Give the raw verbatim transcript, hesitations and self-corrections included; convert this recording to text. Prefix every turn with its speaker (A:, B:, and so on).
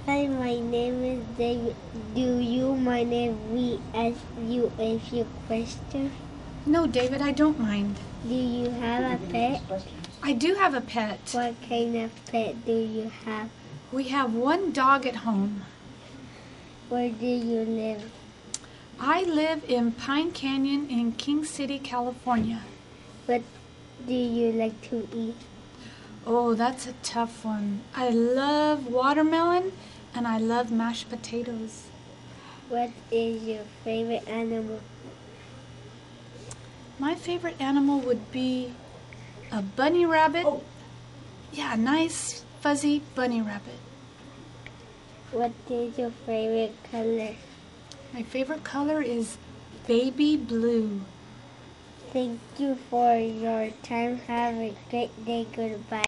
A: Hi, my name is David. Do you mind if we ask you a few questions?
B: No, David, I don't mind.
A: Do you have a pet?
B: I do have a pet.
A: What kind of pet do you have?
B: We have one dog at home.
A: Where do you live?
B: I live in Pine Canyon in King City, California.
A: What do you like to eat?
B: Oh, that's a tough one. I love watermelon and I love mashed potatoes.
A: What is your favorite animal?
B: My favorite animal would be a bunny rabbit.
C: Oh.
B: Yeah, a nice fuzzy bunny rabbit.
A: What is your favorite color?
B: My favorite color is baby blue.
A: Thank you for your time. Have a great day. Goodbye.